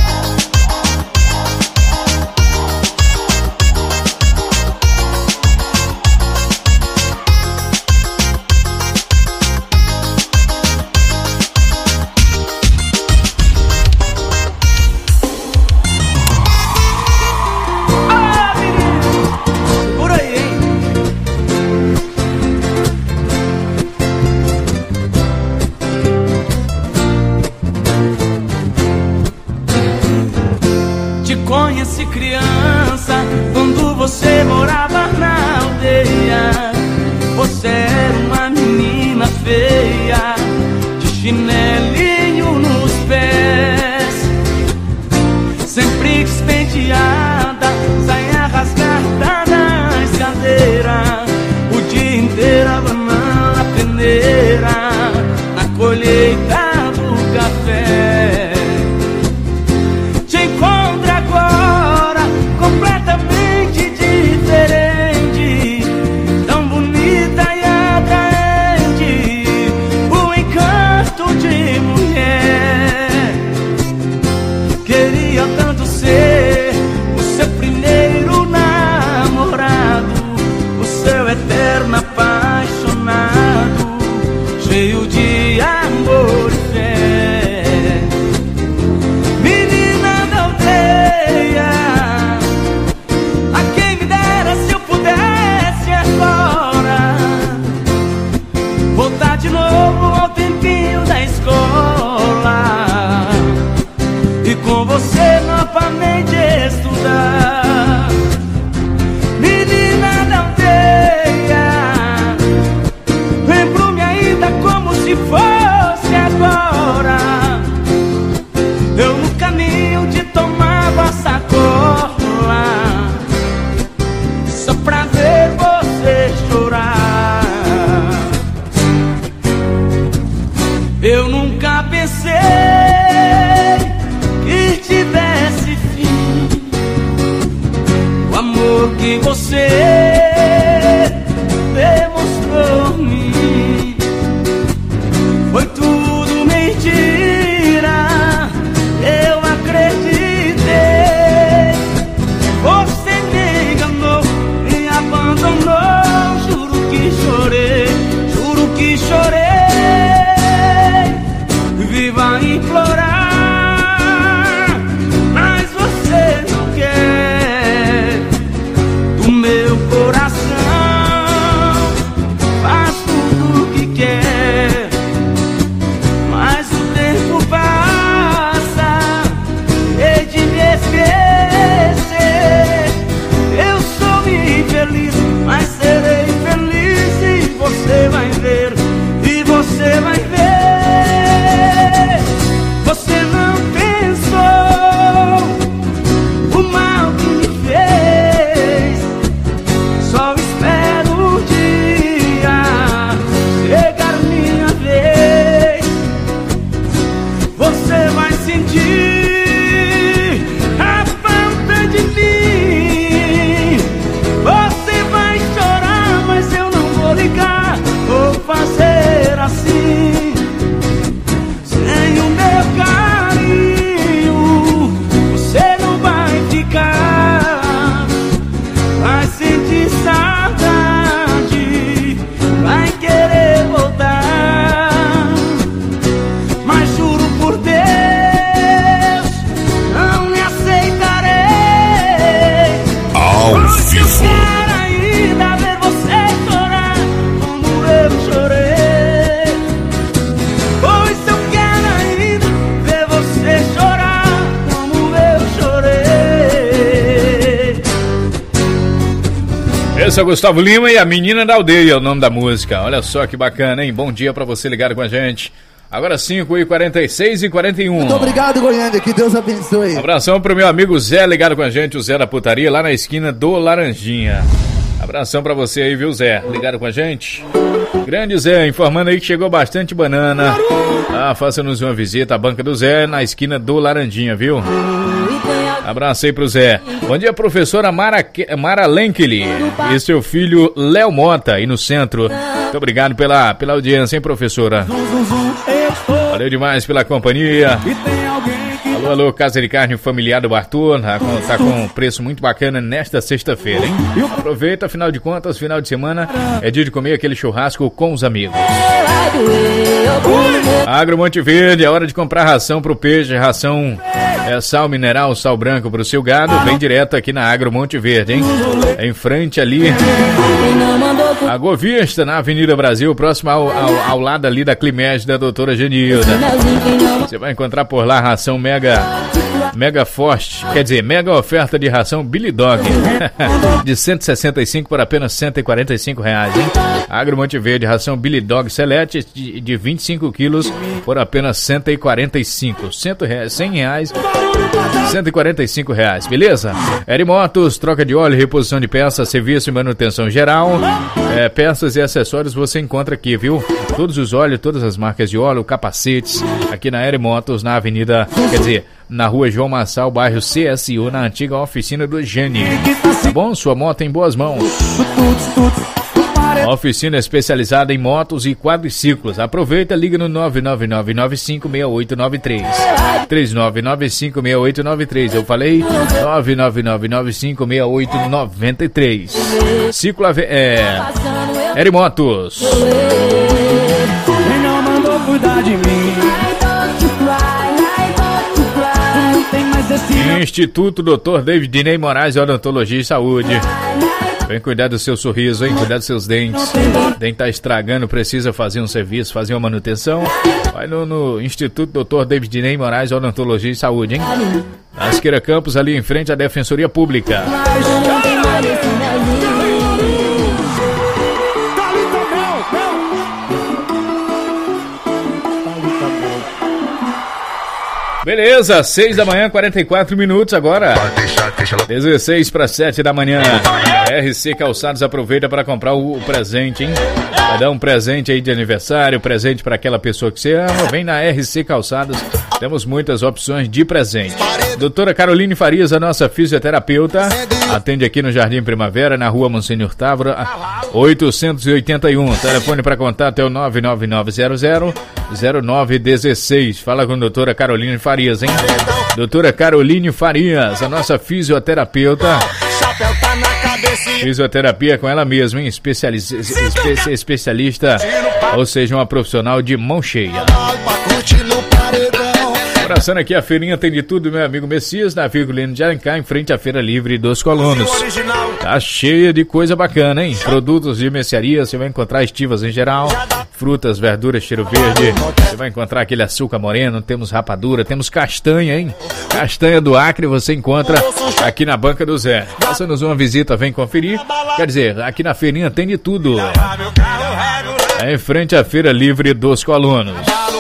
você demonstrou-me. Foi tudo mentira, eu acreditei. Você me enganou, me abandonou. Juro que chorei. Viva a implorar, mas você não quer do meu coração. Faz tudo o que quer, mas o tempo passa, hei de me esquecer. Eu sou infeliz, mas serei feliz. E você vai ver, e você vai ver. Você não pensou o mal que me fez. Só espero um dia chegar minha vez. Você vai sentir a falta de mim. Você vai chorar, mas eu não vou ligar. Vou fazer assim. Sem o meu carinho, você não vai ficar. Vai sentir saudade, vai querer voltar. Mas juro por Deus, não me aceitarei. Ao vivo. Eu quero ainda ver você chorar como eu chorei. Pois eu quero ainda ver você chorar como eu chorei. Esse é o Gustavo Lima e a Menina da Aldeia, é o nome da música. Olha só que bacana, hein? Bom dia pra você ligado com a gente. Agora 5h46 e 41. Muito obrigado, Goiânia, que Deus abençoe. Abração pro meu amigo Zé ligado com a gente, o Zé da Putaria, lá na esquina do Laranjinha. Abração pra você aí, viu, Zé? Ligado com a gente? Grande Zé, informando aí que chegou bastante banana. Faça-nos uma visita à banca do Zé, na esquina do Laranjinha, viu? Abraço aí pro Zé. Bom dia, professora Mara Lenkeli e seu filho Léo Mota, aí no centro. Muito obrigado pela audiência, hein, professora? Valeu demais pela companhia. Alô, Casa de Carne Familiar do Arthur, tá com um preço muito bacana nesta sexta-feira, hein? Aproveita, afinal de contas, final de semana é dia de comer aquele churrasco com os amigos. Agro Monte Verde, é hora de comprar ração pro peixe, ração sal mineral, sal branco pro seu gado, vem direto aqui na Agro Monte Verde, hein? É em frente ali a Govista, na Avenida Brasil, próximo ao lado ali da Climed da doutora Genilda. Você vai encontrar por lá ração mega forte, quer dizer, mega oferta de ração Billy Dog de 165 por apenas R$145, hein? Agro Monte Verde, ração Billy Dog Select de 25 quilos por apenas R$145, R$100, R$145, beleza? Erimotos, troca de óleo, reposição de peças, serviço e manutenção geral, peças e acessórios você encontra aqui, viu? Todos os óleos, todas as marcas de óleo, capacetes, aqui na Erimotos, na avenida, quer dizer, na rua João Massal, bairro CSU, na antiga oficina do Gene. Tá bom? Sua moto em boas mãos. Oficina especializada em motos e quadriciclos. Aproveita, liga no 999956893. 39956893. Eu falei 999956893. Ciclo Erimotos. Quem não mandou cuidar de mim? Instituto Dr. David Dinei Moraes, Odontologia e Saúde. Vem cuidar do seu sorriso, hein? Cuidar dos seus dentes. Dente tá estragando, precisa fazer um serviço, fazer uma manutenção. Vai no Instituto Dr. David Dinei Moraes, Odontologia e Saúde, hein? Asqueira Campos, ali em frente à Defensoria Pública. Beleza, 6 da manhã, 44 minutos agora. 16 para 7 da manhã. RC Calçados aproveita para comprar o presente, hein? Vai dar um presente aí de aniversário, presente para aquela pessoa que você ama. Vem na RC Calçados, temos muitas opções de presente. Doutora Caroline Farias, a nossa fisioterapeuta, Atende aqui no Jardim Primavera, na rua Monsenhor Távora, 881. Telefone para contato é o 99900-0916. Fala com a doutora Caroline Farias, hein? Doutora Caroline Farias, a nossa fisioterapeuta. Fisioterapia com ela mesma, hein? Especialista, ou seja, uma profissional de mão cheia. Abraçando aqui a feirinha tem de tudo, meu amigo Messias, na Virgulino de Alencar, em frente à Feira Livre dos Colonos. Tá cheia de coisa bacana, hein? Produtos de mercearia, você vai encontrar estivas em geral, frutas, verduras, cheiro verde. Você vai encontrar aquele açúcar moreno, temos rapadura, temos castanha, hein? Castanha do Acre você encontra aqui na Banca do Zé. Faça-nos uma visita, vem conferir. Quer dizer, aqui na feirinha tem de tudo. É em frente à Feira Livre dos Colonos.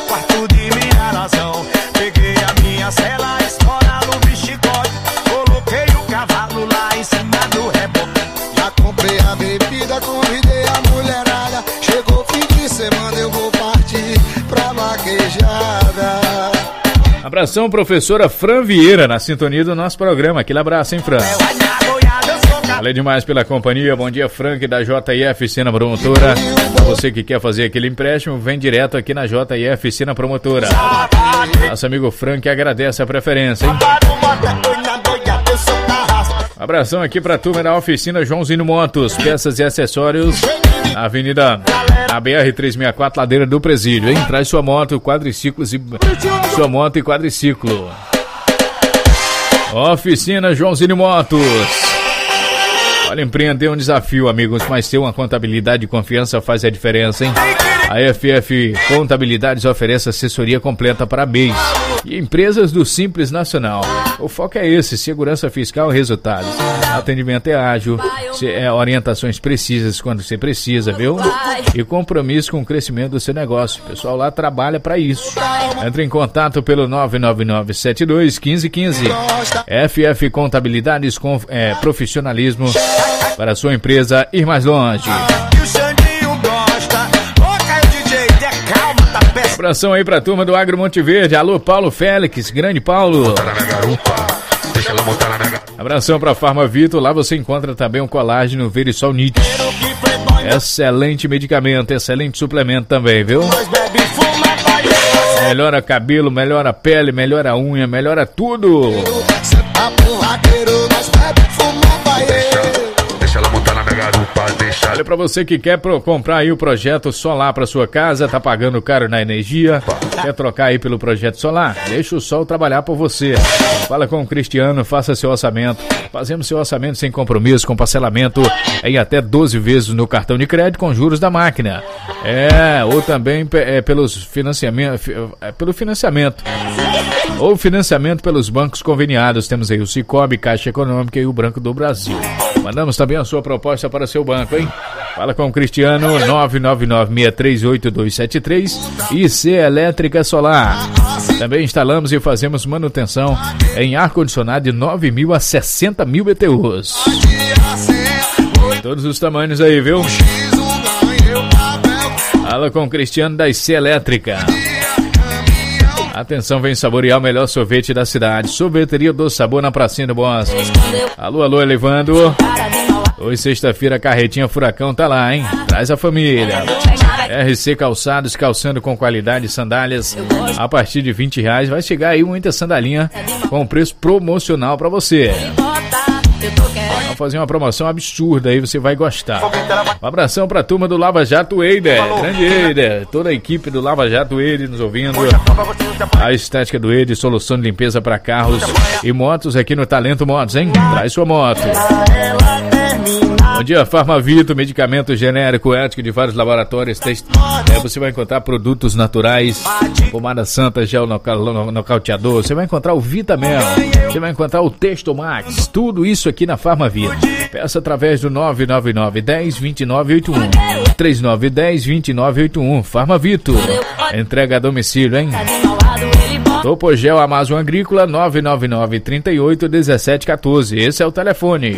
Cela, espora no bichigote. Coloquei o cavalo lá em cima do rebote. Já comprei a bebida, convidei a mulherada. Chegou o fim de semana, eu vou partir pra vaquejada. Abração, professora Fran Vieira, na sintonia do nosso programa. Aquele abraço, hein, Fran? Valeu demais pela companhia. Bom dia, Frank, da JF Cena Promotora. Pra você que quer fazer aquele empréstimo, vem direto aqui na JF Cena Promotora. Nosso amigo Frank agradece a preferência, hein? Abração aqui pra turma da oficina Joãozinho Motos, peças e acessórios, na Avenida BR-364, ladeira do Presídio, hein? Traz sua moto, quadriciclos e sua moto e quadriciclo. Oficina Joãozinho Motos. Olha, empreender é um desafio, amigos, mas ter uma contabilidade de confiança faz a diferença, hein? A FF Contabilidades oferece assessoria completa para MEIs e empresas do Simples Nacional. O foco é esse, segurança fiscal e resultados. Atendimento é ágil, orientações precisas quando você precisa, viu? E compromisso com o crescimento do seu negócio. O pessoal lá trabalha para isso. Entre em contato pelo 999-72-1515. FF Contabilidades com profissionalismo para a sua empresa ir mais longe. Abração aí pra turma do Agro Monte Verde. Alô, Paulo Félix, grande Paulo. Abração pra Farma Vitor. Lá você encontra também um colágeno Verisol Nit. Excelente medicamento, excelente suplemento também, viu? Melhora cabelo, melhora pele, melhora unha, melhora tudo. Deixa ela montar na mega garupa, deixa. Olha, pra você que quer comprar aí o projeto solar pra sua casa, tá pagando caro na energia, quer trocar aí pelo projeto solar? Deixa o sol trabalhar por você. Fala com o Cristiano, faça seu orçamento. Fazemos seu orçamento sem compromisso, com parcelamento em até 12 vezes no cartão de crédito com juros da máquina. Ou também pelo financiamento. Ou financiamento pelos bancos conveniados. Temos aí o Cicobi, Caixa Econômica e o Banco do Brasil. Mandamos também a sua proposta para seu banco, hein? Fala com o Cristiano, 999-638273 e C Elétrica Solar. Também instalamos e fazemos manutenção em ar-condicionado de 9.000 a 60.000 BTUs. Todos os tamanhos aí, viu? Fala com o Cristiano da C Elétrica. Atenção, vem saborear o melhor sorvete da cidade. Sorveteria do Sabor na Pracinha do Bosque. Alô, alô, elevando. Hoje, sexta-feira, a carretinha Furacão tá lá, hein? Traz a família. RC Calçados, calçando com qualidade, sandálias a partir de R$20. Vai chegar aí muita sandalinha com preço promocional pra você. Vamos fazer uma promoção absurda aí, você vai gostar. Um abração pra turma do Lava Jato Eider. Grande Eider. Toda a equipe do Lava Jato Eider nos ouvindo. A estética do Eider, solução de limpeza pra carros e motos aqui no Talento Motos, hein? Traz sua moto. Bom dia, Farma Vitor, medicamento genérico, ético de vários laboratórios. Você vai encontrar produtos naturais, pomada santa, gel nocauteador. Você vai encontrar o Vitamel, você vai encontrar o Texto Max. Tudo isso aqui na Farma Vitor. Peça através do 999-10-2981. 3910-2981. Farma Vitor. Entrega a domicílio, hein? Topogel Amazon Agrícola, 999-38-1714. Esse é o telefone.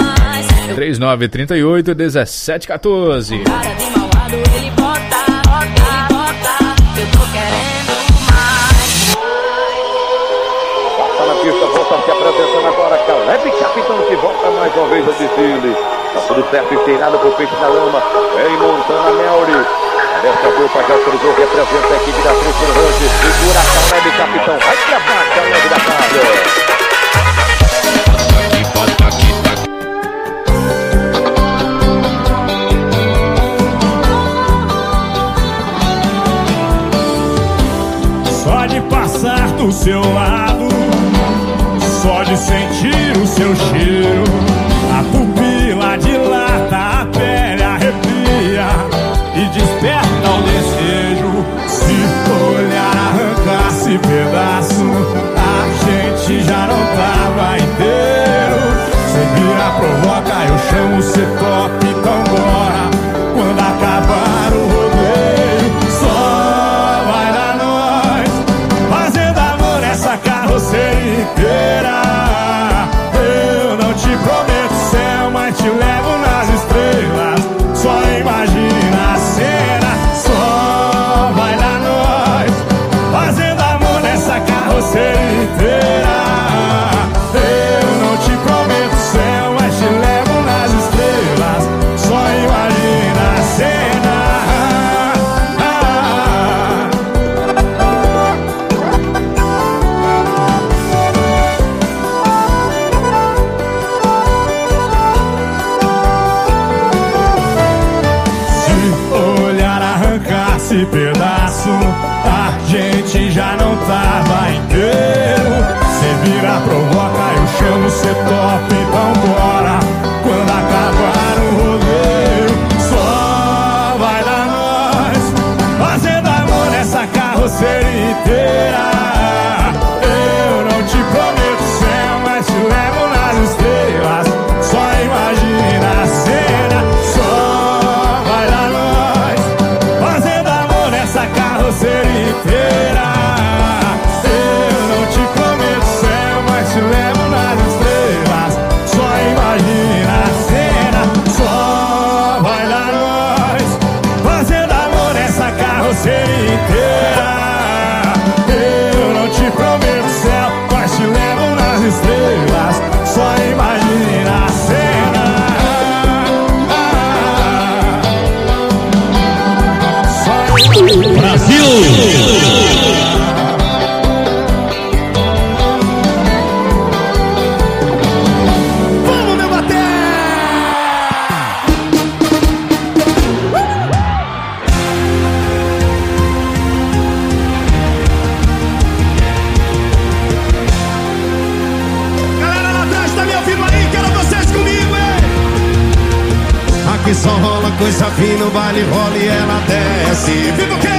3938-1714. Passa na pista, volta Forte apresentando agora Caleb Capitão, que volta mais uma vez a desfile. Tá tudo certo, inteirado pro peixe na lama. Em Montana Melri. Dessa dupla já autorizou, representa a equipe da Três Range. Segura Caleb Capitão. Vai pra baixo, Caleb da casa. Só de passar do seu lado, só de sentir o seu cheiro, a pupila dilata, a pele arrepia e desperta o desejo. Se olhar arrancasse pedaço, a gente já não tava inteiro. Cê vira, provoca, eu chamo cê top, então bora. Quando acabar o rodeio, só vai dar nós fazendo amor nessa carroceria inteira. Eu não te prometo céu, mas te levo nas estrelas. Só imagina a cena, só vai dar nós fazendo amor nessa carroceria inteira. Eu não te prometo céu, mas te levo nas estrelas. Só imagina a cena. Se olhar arrancasse pedaço, a gente já não tava inteiro. Cê vira, provoca, eu chamo cê top, então bora. Quando acabar o rodeio, só vai dar nós fazendo amor nessa carroceria inteira. Eu não te prometo céu, mas te levo nas estrelas. Só imagina a cena, só vai dar nós fazendo amor nessa carroceria inteira. Eu não te prometo céu, mas te levo nas estrelas. Só imagina a cena, só vai dar nós fazendo amor nessa carroceria inteira. Eu não te prometo céu, mas te levo nas estrelas. Só imagina a cena. Vamos debater! Galera lá atrás, tá me ouvindo aí? Quero vocês comigo, hein? Aqui só rola coisa fina, o baile rola e ela desce. Viva o quê?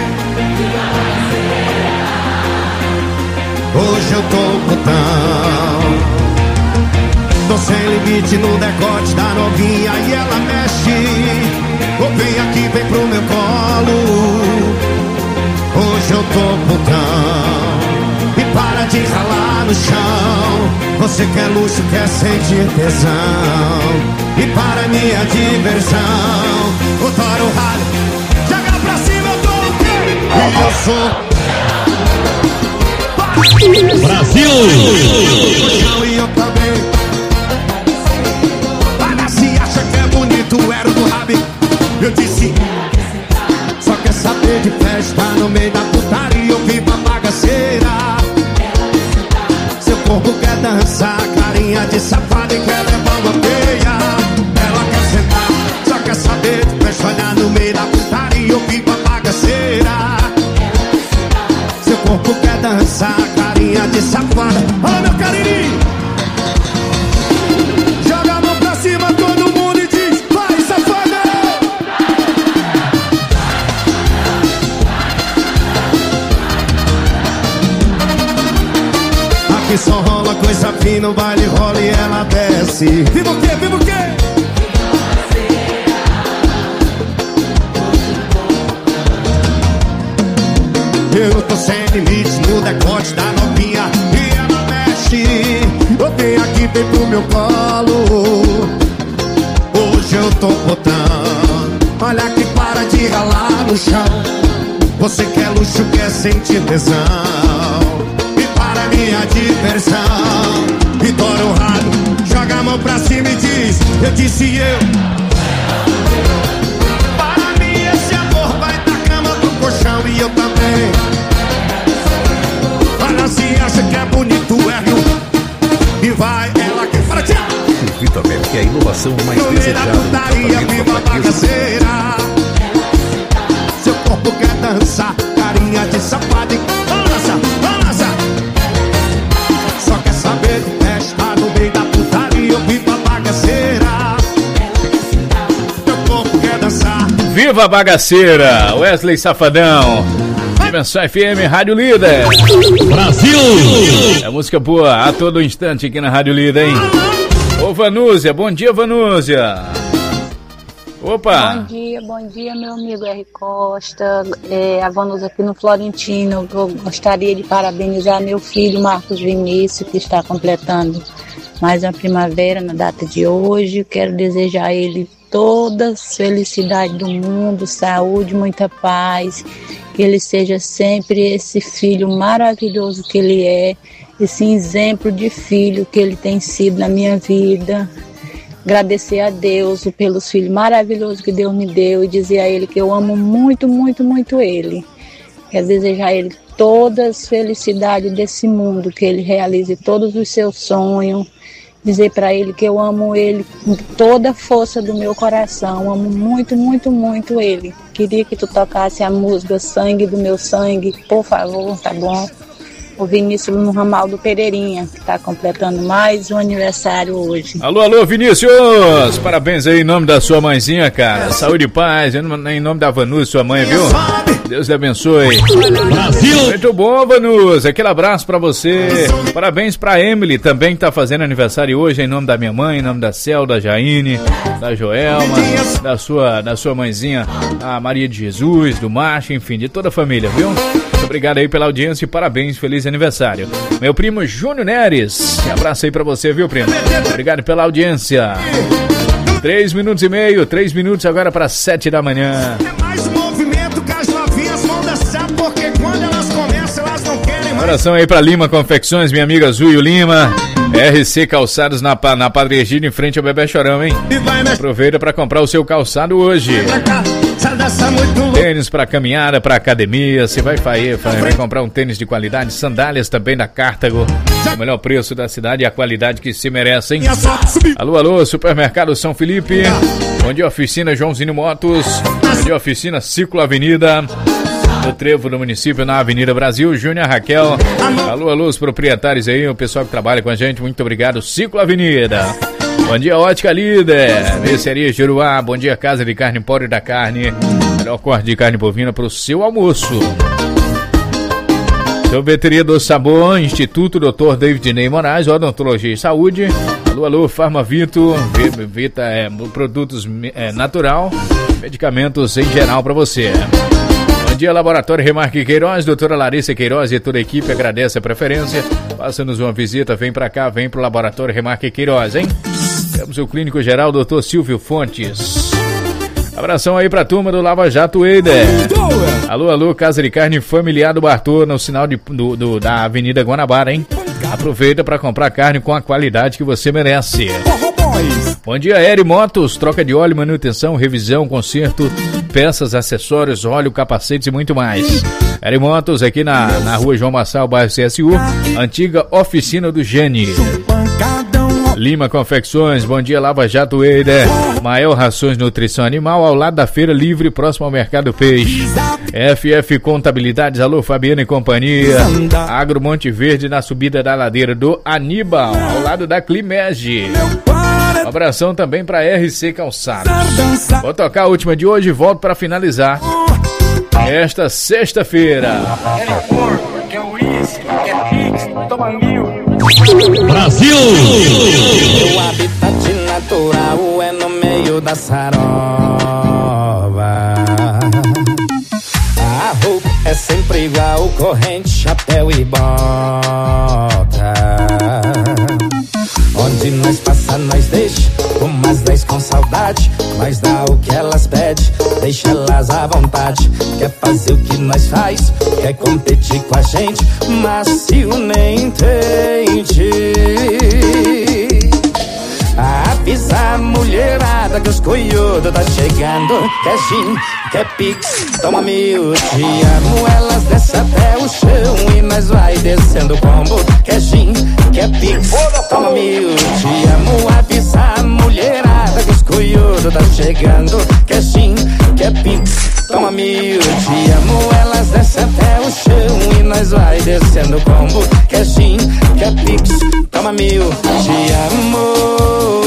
Hoje eu tô putão, tô sem limite no decote da novinha e ela mexe. Ou vem aqui, vem pro meu colo. Hoje eu tô putão, e para de ralar no chão. Você quer luxo, quer sentir tesão, e para minha diversão, o Toro Rally, Joga pra cima, eu tô o quê? e eu sou Brasil! e eu também. Para se acha que é bonito, era do Rabi. Eu disse, só quer saber de festa no meio da putaria, eu vim pra bagaceira. Seu corpo quer dançar, carinha de safada e quer levar uma peia. Ela quer sentar, só quer saber de festa, olhar no meio da putaria, eu vim pra bagaceira. Seu corpo quer dançar, carinha de safada. Olha meu carinho! Joga a mão pra cima, todo mundo e diz: vai, safada! Aqui só rola coisa fina, o baile rola e ela desce. Viva o quê? Viva o quê? Eu tô sem limite no decote da novinha e ela mexe. Eu venho aqui, vem pro meu colo. Hoje eu tô botando, olha que para de ralar no chão. Você quer luxo, quer sentir tesão, e para mim minha diversão. Estoura o rádio, joga a mão pra cima e diz: eu disse eu. Para mim esse amor vai da cama pro colchão e eu também. Olha se acha que é bonito, e vai ela que fala tchau. Vitamel, que é a inovação mais desejada. Putaria, viva a bagaceira. Seu corpo quer dançar, carinha de safado. Vamos dançar. Só quer saber de festa no meio da putaria, viva a bagaceira. Seu corpo quer dançar. Viva a bagaceira, Wesley Safadão. Dimensão FM, Rádio Líder. Brasil! É música boa a todo instante aqui na Rádio Líder, hein? Ô Vanúzia, bom dia, Vanúzia. Opa! Bom dia, meu amigo R. Costa, a Vanúzia aqui no Florentino. Eu gostaria de parabenizar meu filho Marcos Vinícius, que está completando mais uma primavera na data de hoje. Quero desejar a ele toda a felicidade do mundo, saúde, muita paz, que ele seja sempre esse filho maravilhoso que ele é, esse exemplo de filho que ele tem sido na minha vida. Agradecer a Deus pelos filhos maravilhosos que Deus me deu e dizer a ele que eu amo muito, muito, muito ele. Quero desejar a ele todas as felicidades desse mundo, que ele realize todos os seus sonhos. Dizer para ele que eu amo ele com toda a força do meu coração. Amo muito, muito, muito ele. Queria que tu tocasse a música Sangue do Meu Sangue, por favor, tá bom? O Vinícius no ramal do Pereirinha, que está completando mais um aniversário hoje. Alô, Vinícius! Parabéns aí em nome da sua mãezinha, cara. Saúde e paz, em nome da Vanúzia, sua mãe, viu? Deus te abençoe. Brasil! Muito bom, Vanúzia. Aquele abraço pra você. Parabéns pra Emily, também que tá fazendo aniversário hoje, em nome da minha mãe, em nome da Cel, da Jaine, da Joelma, da sua mãezinha, a Maria de Jesus, do Macho, enfim, de toda a família, viu? Muito obrigado aí pela audiência e parabéns, feliz aniversário. Meu primo Júnior Neres, abraço aí pra você, viu, primo? Obrigado pela audiência. 3 minutos e meio, 3 minutos agora para 7 da manhã. Mais movimento que as novinhas vão dançar, porque quando elas começam, elas não querem mais. Oração aí pra Lima Confecções, minha amiga Zuio Lima. RC Calçados na Padre Egídio, em frente ao Bebê Chorão, hein? Aproveita pra comprar o seu calçado hoje. Tênis pra caminhada, pra academia. Você vai comprar um tênis de qualidade, sandálias também da Cartago. O melhor preço da cidade e a qualidade que se merecem. Alô, Supermercado São Felipe. Bom dia, Oficina Joãozinho Motos. Bom dia, Oficina Ciclo Avenida. No Trevo do município, na Avenida Brasil. Júnior, Raquel. Alô, os proprietários aí, o pessoal que trabalha com a gente. Muito obrigado, Ciclo Avenida. Bom dia, Ótica Líder. Mercearia Juruá. Bom dia, Casa de Carne Empório da Carne. Melhor corte de carne bovina para o seu almoço. Sorveteria do Sabor, Instituto Dr. David Ney Moraes, Odontologia e Saúde. Alô, Farmavito. Vita produtos natural, medicamentos em geral para você. Bom dia, Laboratório Remarque Queiroz, doutora Larissa Queiroz e toda a equipe agradece a preferência. Faça-nos uma visita, vem pra cá, vem pro Laboratório Remarque Queiroz, hein? Temos o clínico geral, doutor Silvio Fontes. Abração aí pra turma do Lava Jato Eider. Alô, Casa de Carne Familiar do Bartô, no sinal da Avenida Guanabara, hein? Aproveita pra comprar carne com a qualidade que você merece. Bom dia, Eri Motos, troca de óleo, manutenção, revisão, conserto, peças, acessórios, óleo, capacetes e muito mais. Eri Motos, aqui na rua João Massal, bairro CSU, antiga oficina do Gene. Lima Confecções, bom dia, Lava Jato Eider. Maior Rações Nutrição Animal, ao lado da Feira Livre, próximo ao Mercado Peixe. FF Contabilidades, alô, Fabiana e companhia. Agro Monte Verde, na subida da ladeira do Aníbal, ao lado da Climege. Um abração também para RC Calçados. Vou tocar a última de hoje e volto para finalizar esta sexta-feira. Brasil! O habitat natural é no meio da sarova. A roupa é sempre igual, corrente, chapéu e bota. Onde nós passa, nós deixa umas 10 com saudade, mas dá o que que elas pedem, deixa elas à vontade. Quer fazer o que nós faz, quer competir com a gente, macio nem entende. Avisa a mulherada que os coiudos tá chegando. Quer gin, quer pix, toma mil, te amo. Elas descem até o chão e nós vai descendo o combo. Quer gin, quer pix, toma mil, te amo. Avisa a mulherada que os coiudos tá chegando. Quer gin, quer pix, toma mil, te amo. Elas descem até o chão e nós vai descendo o combo. Quer gin, quer pix, toma mil, te amo.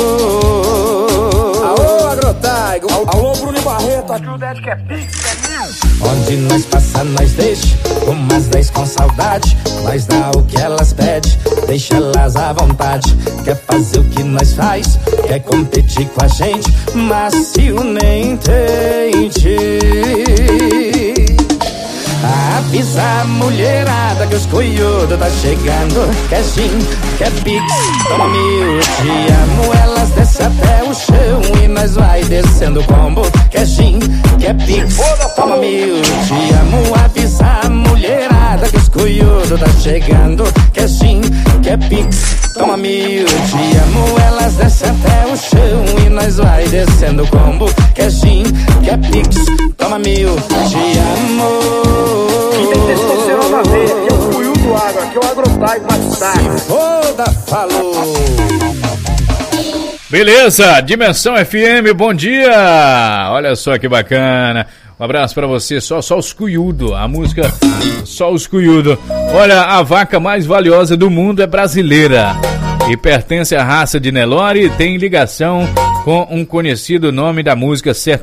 Alô, Agrotaigo. Alô, Bruno Barreto. Aqui o Ded quer pix, quer mil. Onde nós passa, nós deixa umas 10 com saudade. Nós dá o que elas pedem, deixa elas à vontade. Quer fazer o que nós faz, quer competir com a gente, macio nem entende. Avisa a mulherada que os coiudos tá chegando. Quer gin, quer pix, toma mil, te amo. Elas descem até o chão e nós vai descendo o combo. Quer gin, quer pix, toma mil, te amo. Avisa a mulherada que os coiudos tá chegando. Quer gin, quer pix, toma mil, te amo. Elas descem até o chão e nós vai descendo o combo. Quer gin, quer pix, toma mil, te amo. Quem tem testosterona verde é o Cuiu do Agro, aqui é o Agrotaigo Matsai. Foda, falou. Beleza, Dimensão FM, bom dia. Olha só que bacana. Um abraço pra você, só os cuiudo, a música Só os cuiudo. Olha, a vaca mais valiosa do mundo é brasileira e pertence à raça de Nelore e tem ligação com um conhecido nome da música